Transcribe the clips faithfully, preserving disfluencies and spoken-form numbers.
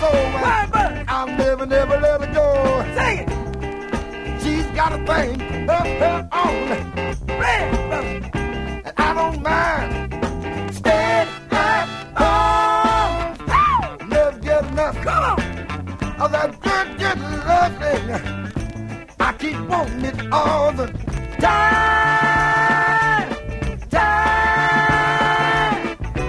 soul. Why, but I'll never, never let her go. sing it. She's got a thing of her own, Red, brother. and I don't mind staying at home. Never get enough Come on. of that good, good loving. I keep wanting it all the time, time,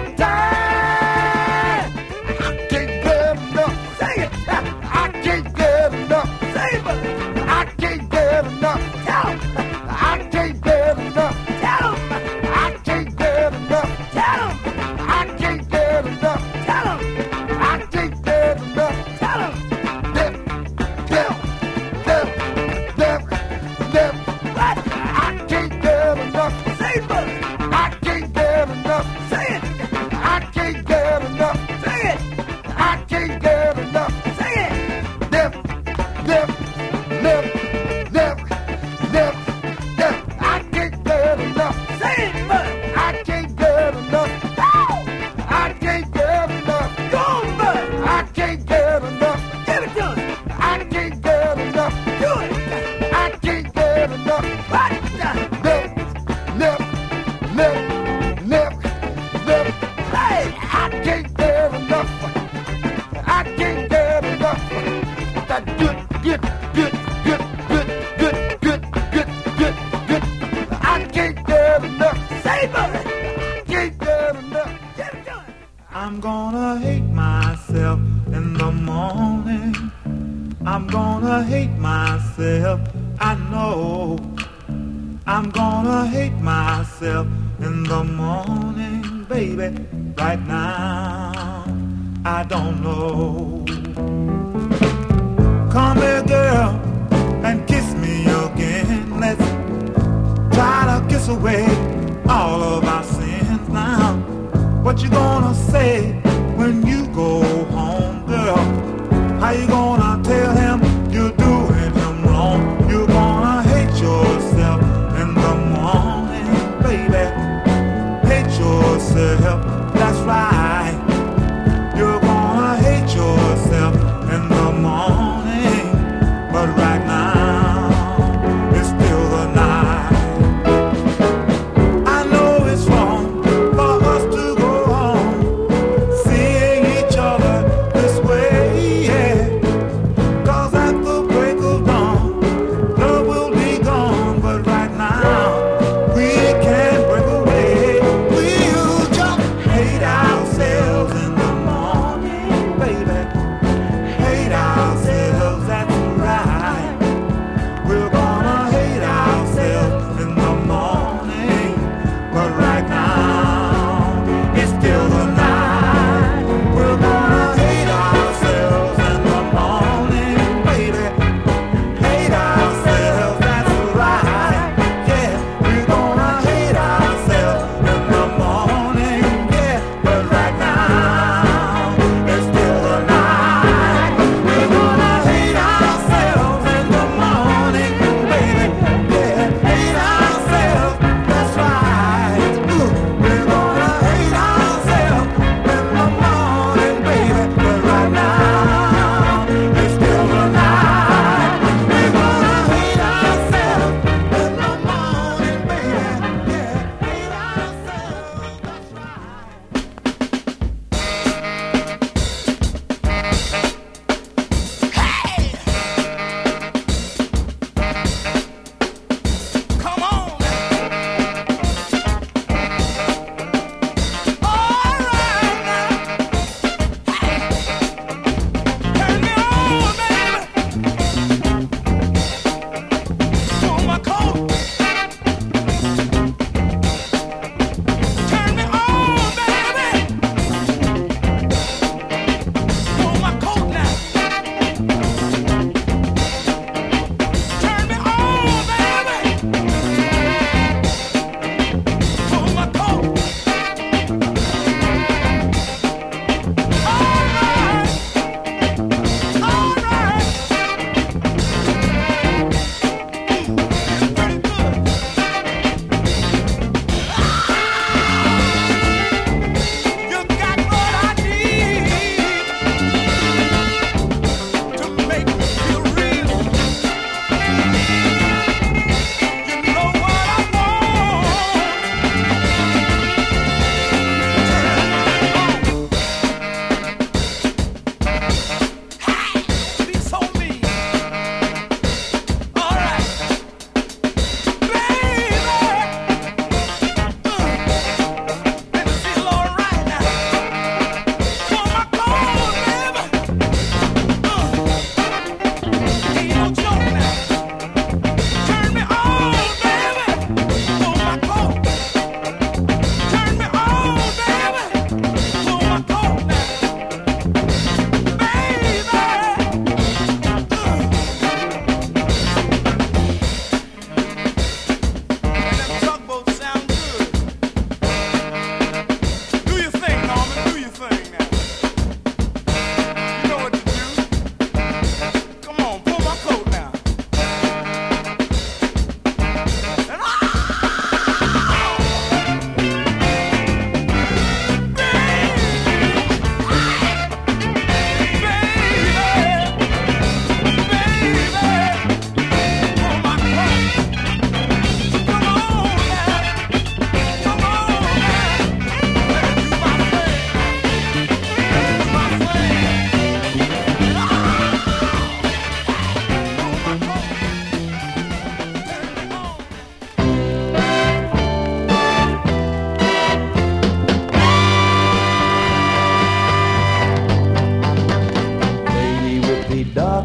time. I can't get enough. Sing it. I can't get enough. Sing it, brother. I can't get enough. Tell 'em. I can't get enough. Tell 'em. I can't get enough. Tell 'em. I can't get enough. Tell 'em. I can't get enough. Tell 'em. Dip, dip, dip, dip, dip. What? I can't get enough. Sing it, brother. I can't get enough. Sing it. I can't get enough. Sing it. I can't get enough. Sing it. Dip, dip, dip, dip, dip, dip. I can't get enough. Sing it, brother. I can't get enough. Ow! I can't get enough. Go on, brother. I can't get enough. Give it to us. I can't get enough. Do it. I can't get enough. What? Nip, nip, nip, nip, nip. Hey. I can't get enough. I can't get enough. That good, good, good, good, good, good, good, good, good, good. I can't get enough. Say it, brother. I can't get enough. Give it to us. I'm gonna hate myself in the morning. I'm gonna hate myself, I know. I'm gonna hate myself in the morning, baby. Right now, I don't know. Come here, girl, and kiss me again. Let's try to kiss away all of our sins now. What you gonna say when you go home, girl? How you gonna tell him you're doing him wrong? You're gonna hate yourself in the morning, baby. Hate yourself, that's right. You're gonna hate yourself in the morning, but right now it's still the night. I know it's wrong for us to go on seeing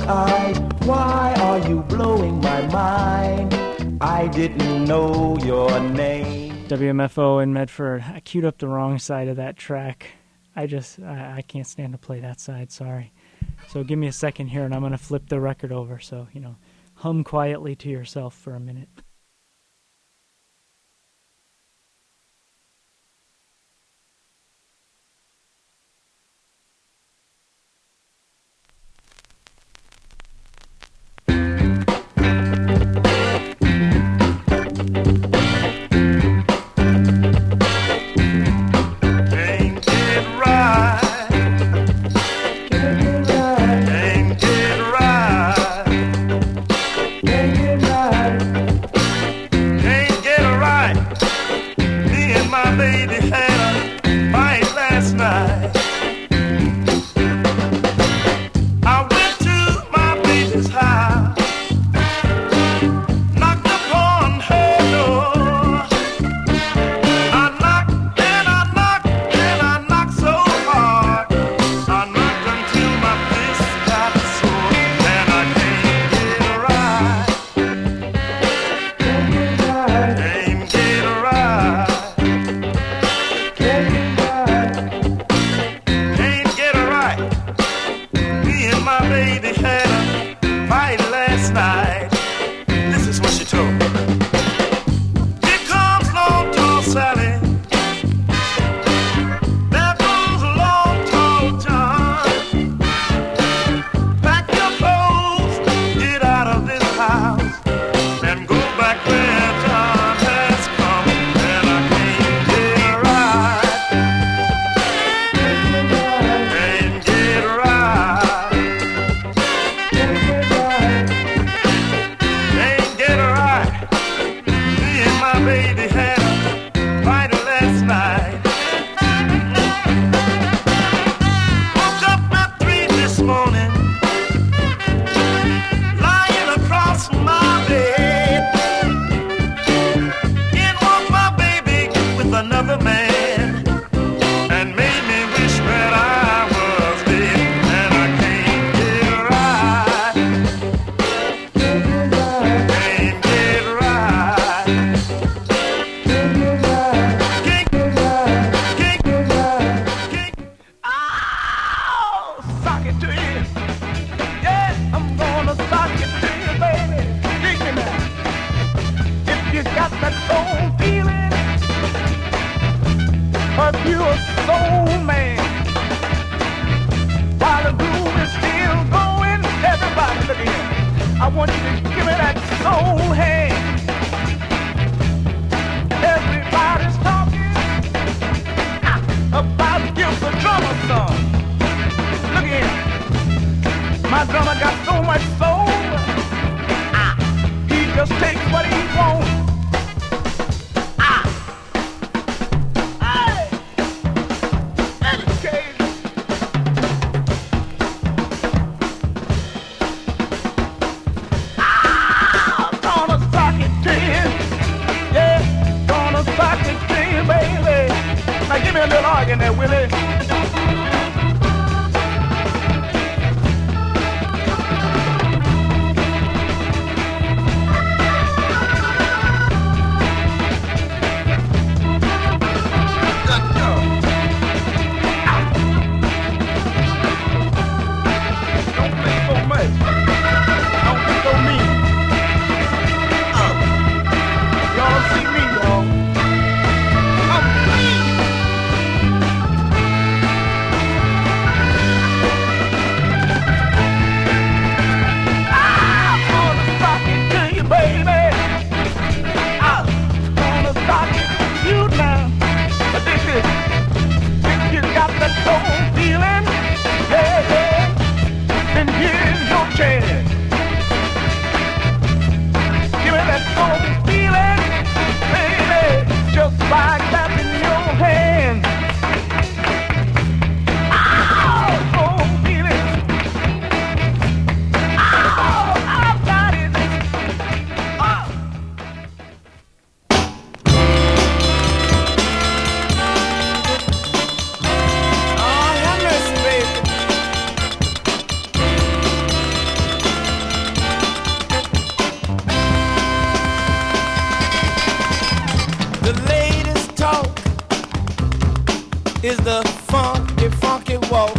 eyes. Why are you blowing my mind? I didn't know your name. W M F O in Medford. I queued up the wrong side of that track. I just, I, I can't stand to play that side, sorry. So give me a second here and I'm going to flip the record over. So, you know, hum quietly to yourself for a minute. is the funky, funky walk.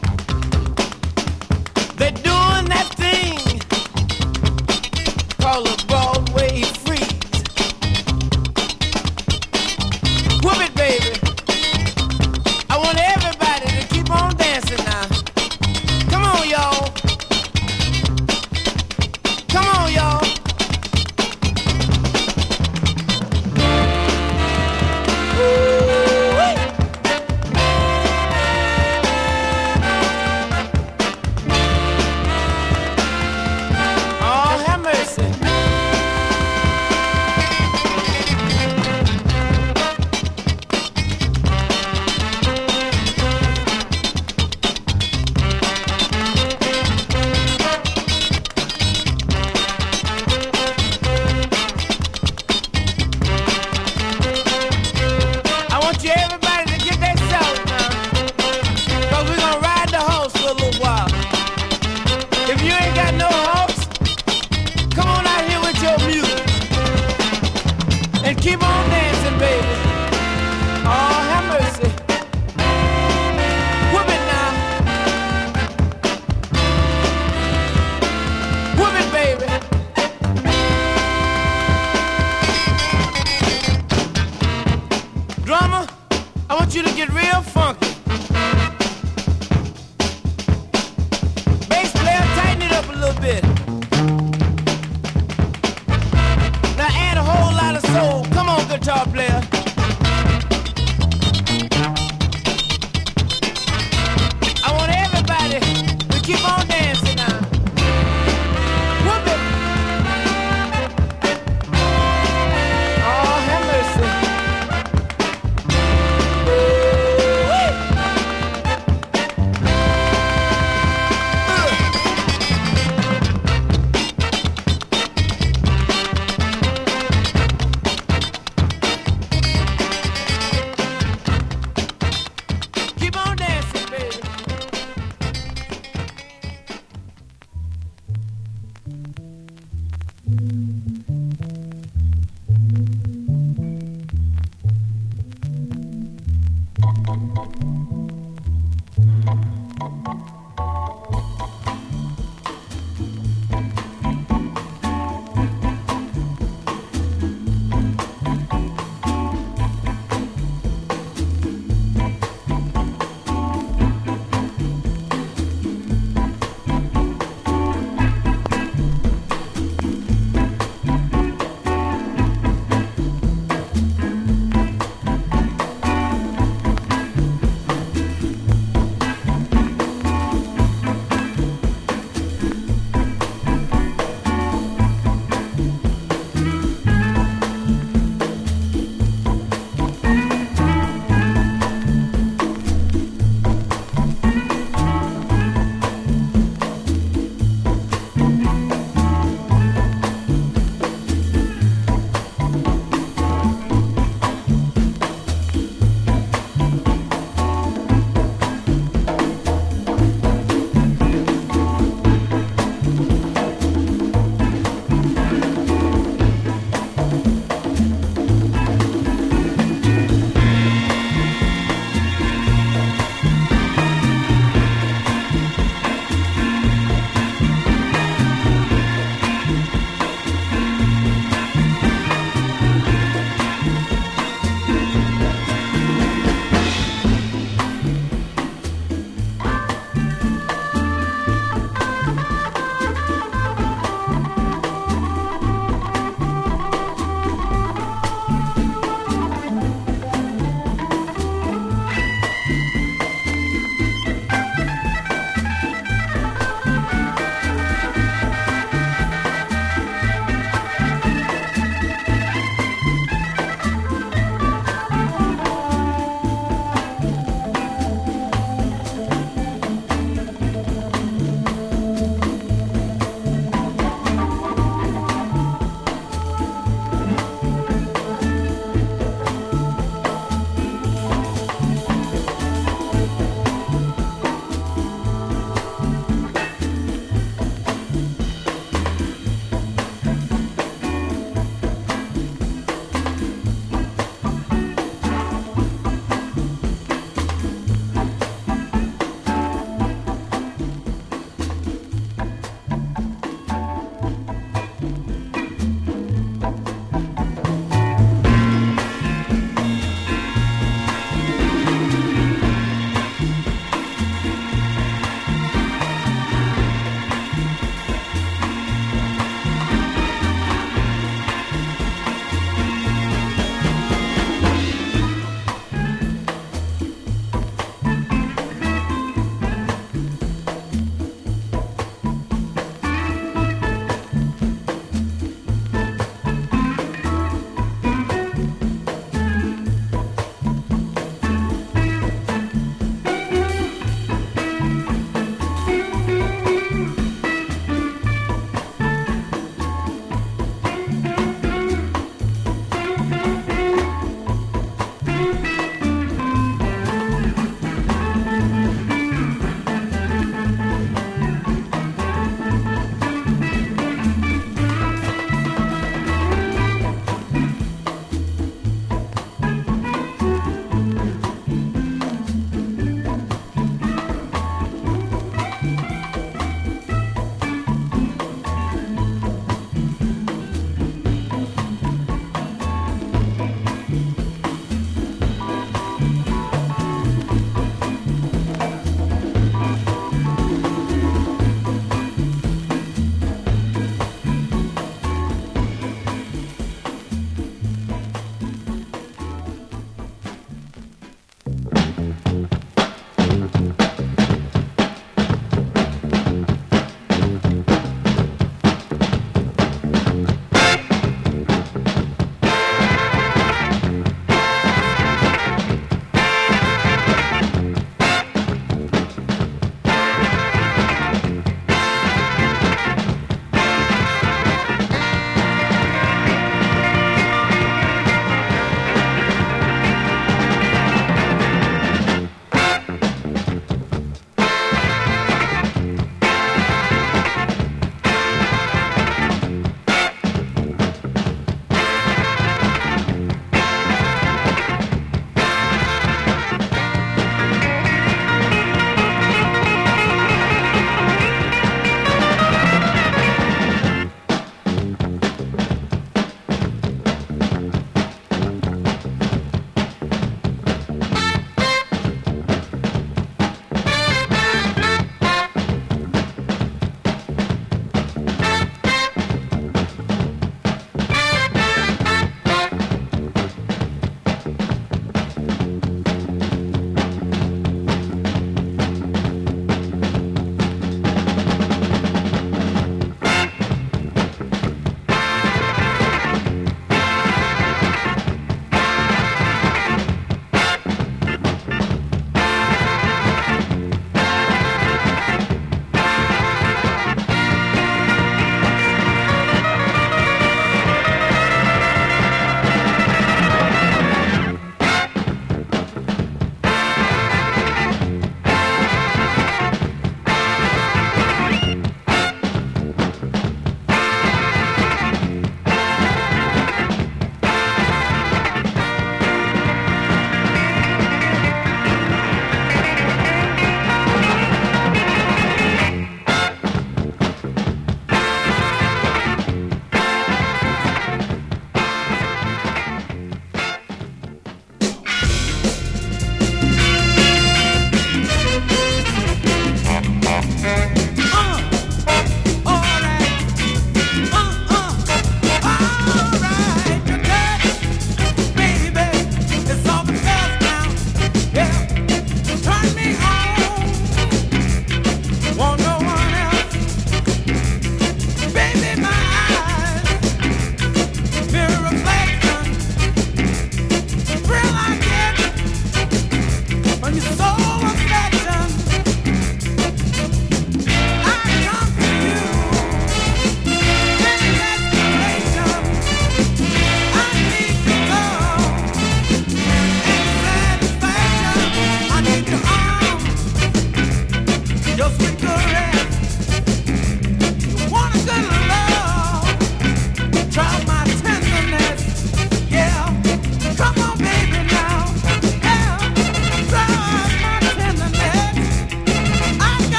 They're doing that thing called a Broadway freeze. Whoop it, baby. I want everybody to keep on dancing now. Come on, y'all. Come on, y'all. Oh, have mercy. I want you everybody to get that shout now. Cause we're gonna ride the horse for a little while. If you ain't got no horse, come on out here with your music. And keep on dancing, baby. Oh, have mercy. Whoop it now. Whoop it, baby. Drummer, I want you to get real funky. Bass player, tighten it up a little bit. Now add a whole lot of soul. Come on, guitar player. I want everybody to keep on dancing now. Whoop it. Oh, have mercy. Keep on dancing, baby.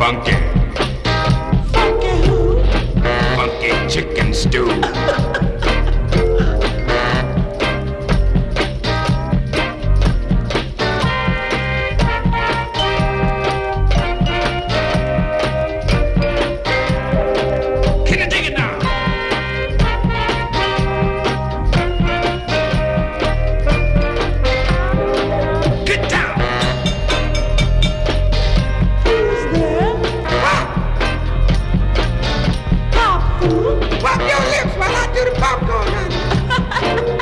funky. Funky who? Funky chicken stew. Can you dig it now? Get down. Who's there? Pop food? Wipe your lips while I do the popcorn, honey.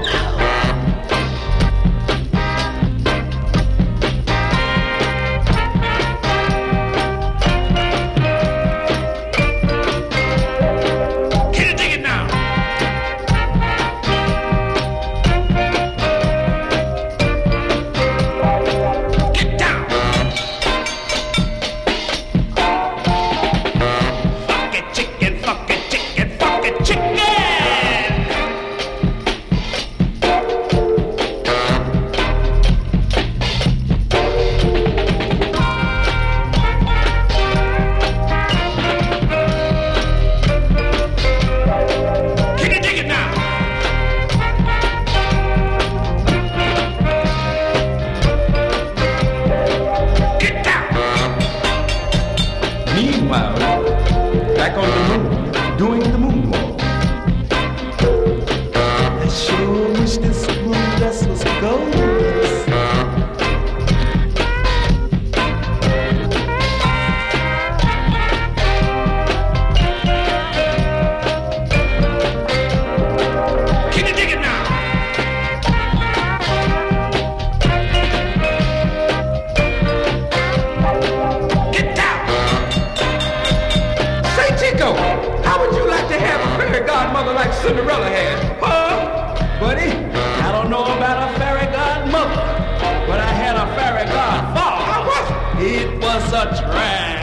Can you dig it now? Get down. Funky chicken, funky chicken, funky chicken. Can you dig it now? Get down. Meanwhile, back on the moon, doing the moonwalk. I sure wish this moon dust was gold. Can you dig it now? Get down. Say, Chico, how would you like to have a fairy godmother like Cinderella had? Huh? Buddy, I don't know about a fairy godmother, but I had a fairy godfather. How was it? It was a drag.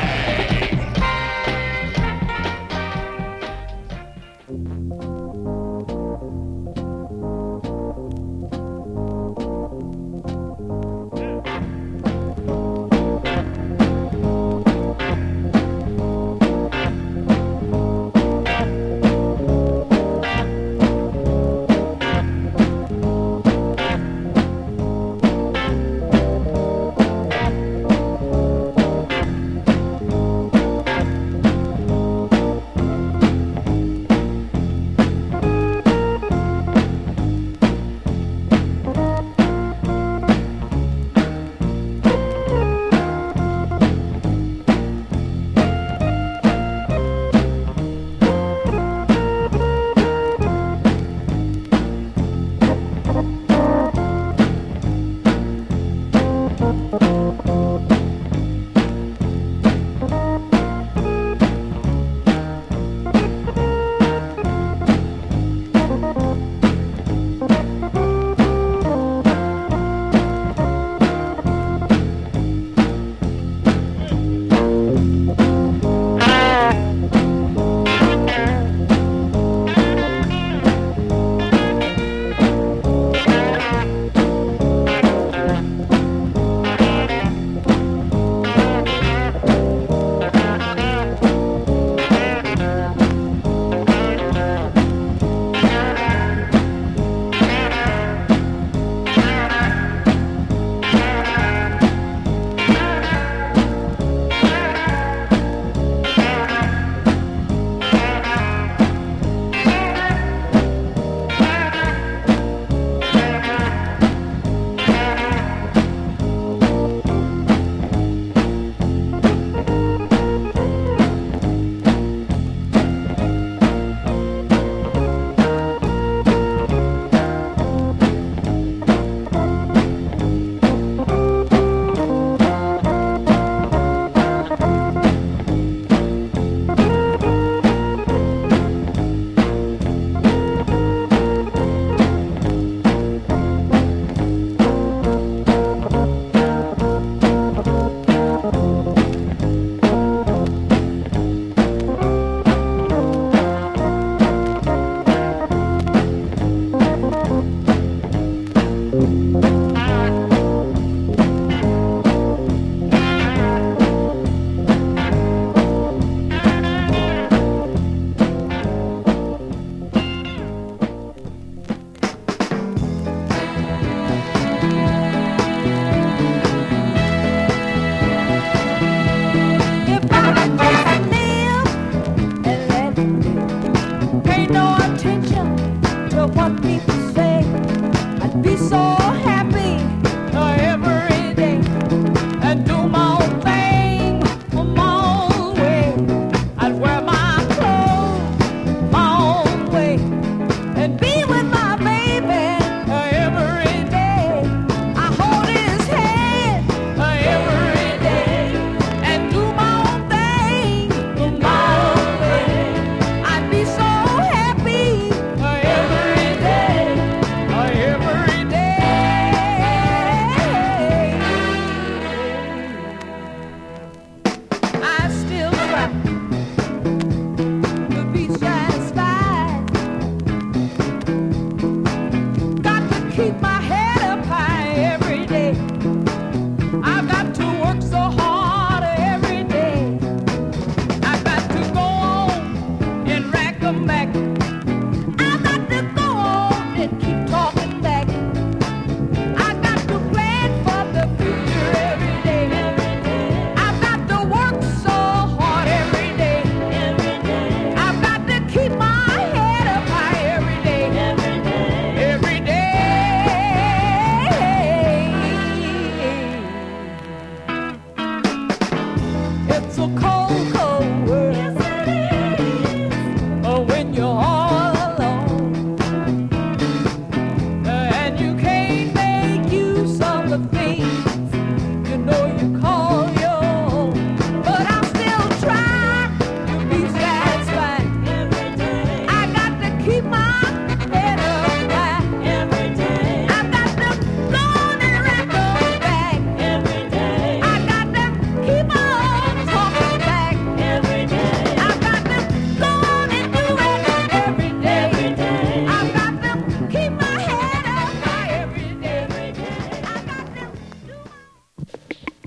It's a cold, cold world. Yes, it is. Oh, when you're all alone, uh, and you can't make use of the things you know you call your own. But I still try to be satisfied every day. I got to keep my head up high every day. I got to go on and rent those back every day. I got to keep on talking back every day. I got to go on and do it every day. Every day. I got to keep my head up high every day. Every day. I got to do my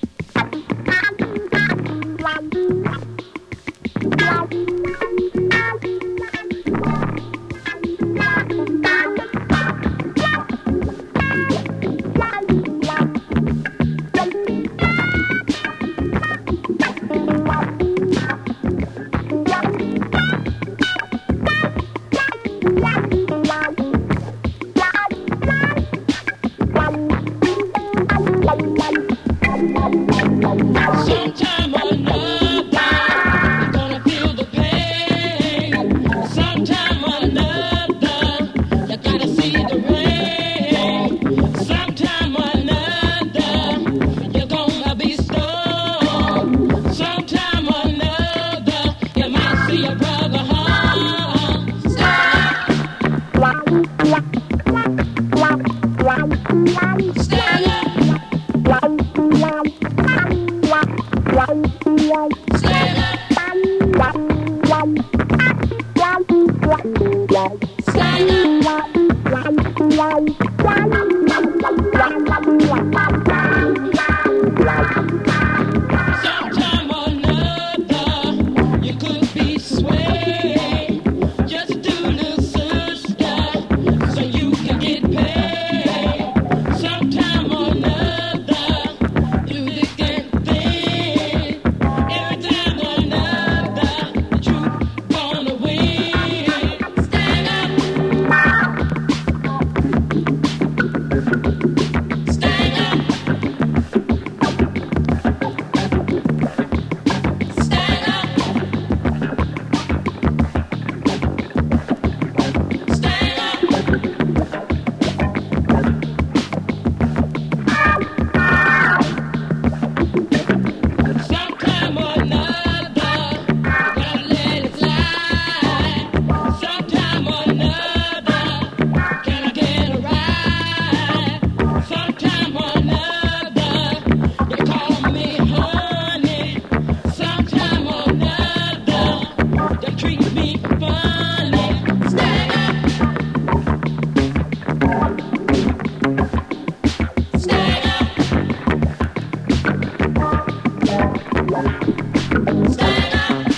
Sometime or another, you're gonna feel the pain. Sometime or another, you gotta see the rain. Sometime or another, you're gonna be stoned. Sometime or another, you might see your brother hung. Stand up. Stand up. Stand up. Sometime or another, you could be swayed. Just do little sister, so you can get paid. Sometime or another, you can think. Every time or another, the truth gonna win. Stand up. Stand up. Stand up. Stand up. Sometime or another, you gotta let it slide. Sometime or another, can I get a ride? Sometime or another, you call me honey. Sometime or another, you treat me funny. Stand up. Stand up. Stand up.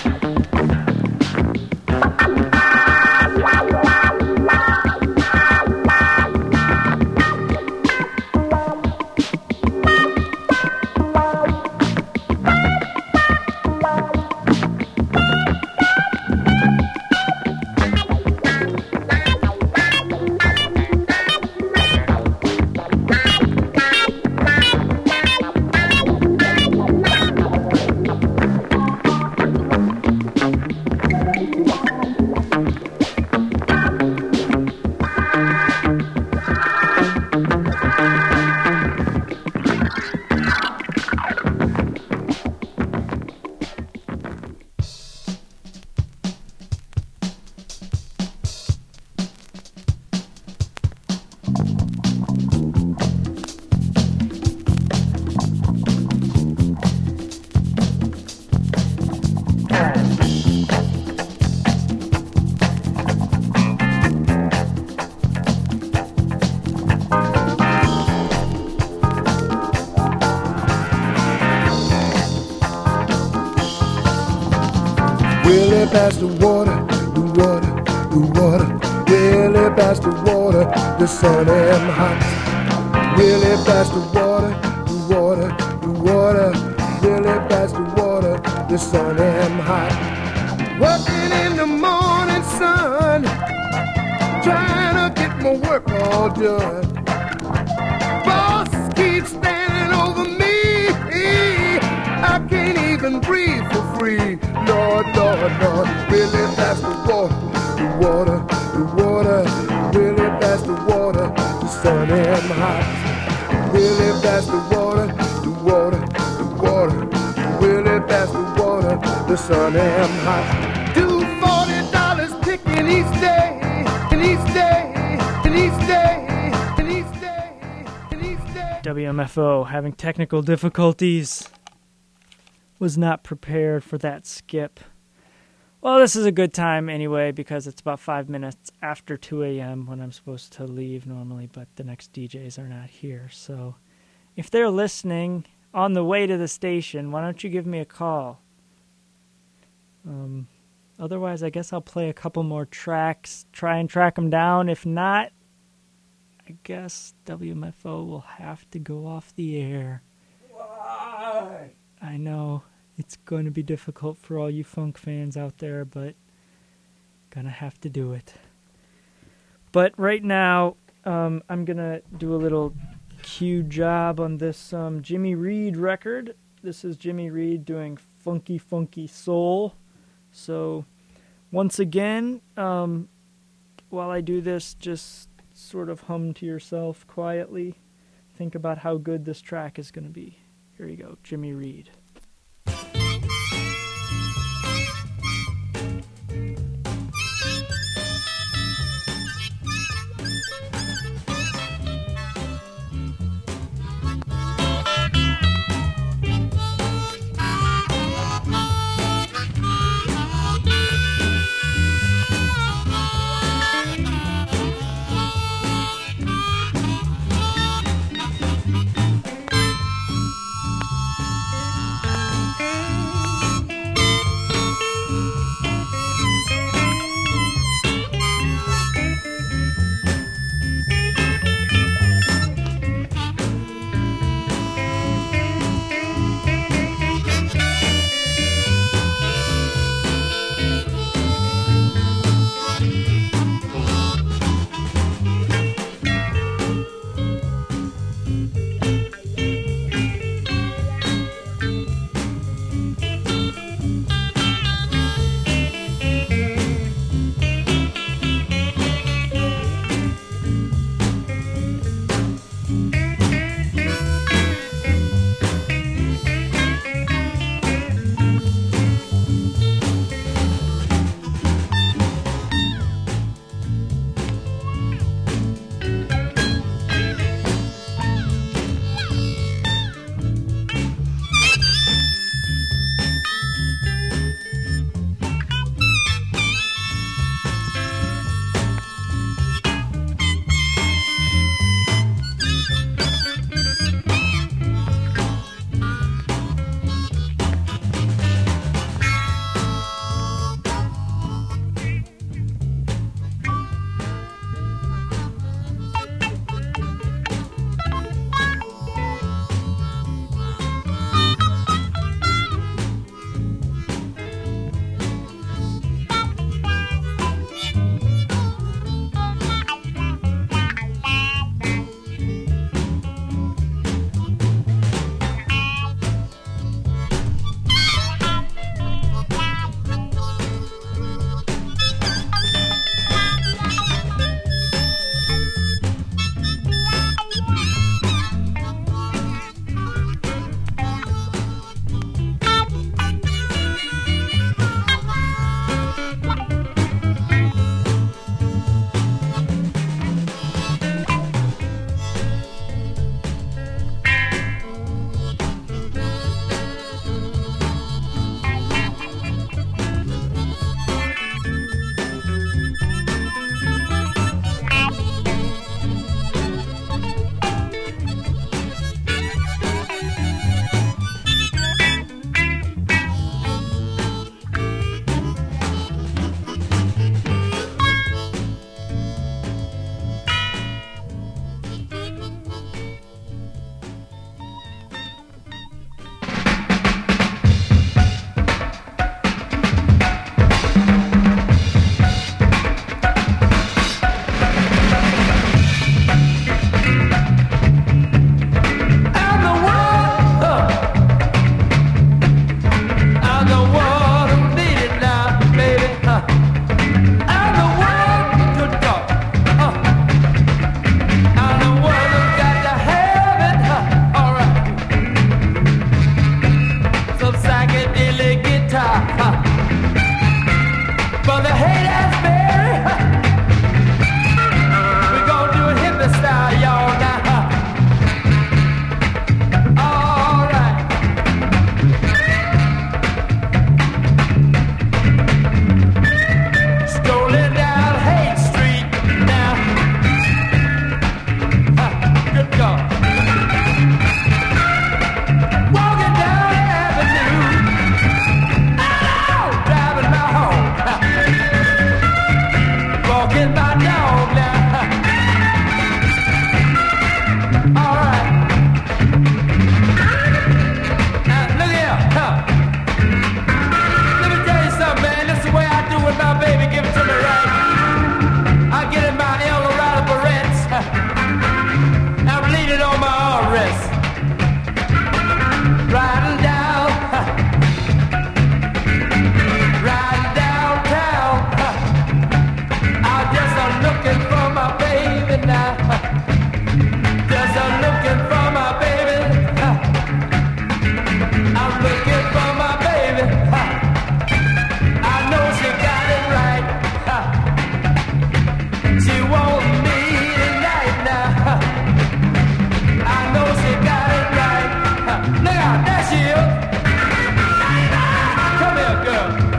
Willie pass the water, the water, the water. Willie pass the water, the sun am hot. Willie pass the water, the water, the water. Willie pass the water, the sun am hot. Working in the morning sun, trying to get my work all done. Boss keeps standing over me, I can't even can breathe for free. Lord, Lord, Lord, really that's the water, the water, the water, really that's the water, the sun am hot. Really that's the water, the water, the water, really that's the water, the sun am hot. Do forty dollars picking each day, and each day, and each day, and each day, and each day. W M F O having technical difficulties. Was not prepared for that skip. Well, this is a good time anyway because it's about five minutes after two a.m. when I'm supposed to leave normally, but the next D Js are not here. So if they're listening on the way to the station, why don't you give me a call? Um, otherwise, I guess I'll play a couple more tracks, try and track them down. If not, I guess W M F O will have to go off the air. Why? I know it's going to be difficult for all you funk fans out there, but gonna have to do it. But right now, um, I'm gonna do a little cue job on this um, Jimmy Reed record. This is Jimmy Reed doing Funky Funky Soul. So once again, um, while I do this, just sort of hum to yourself quietly. Think about how good this track is going to be. Here you go, Jimmy Reed.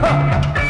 Huh.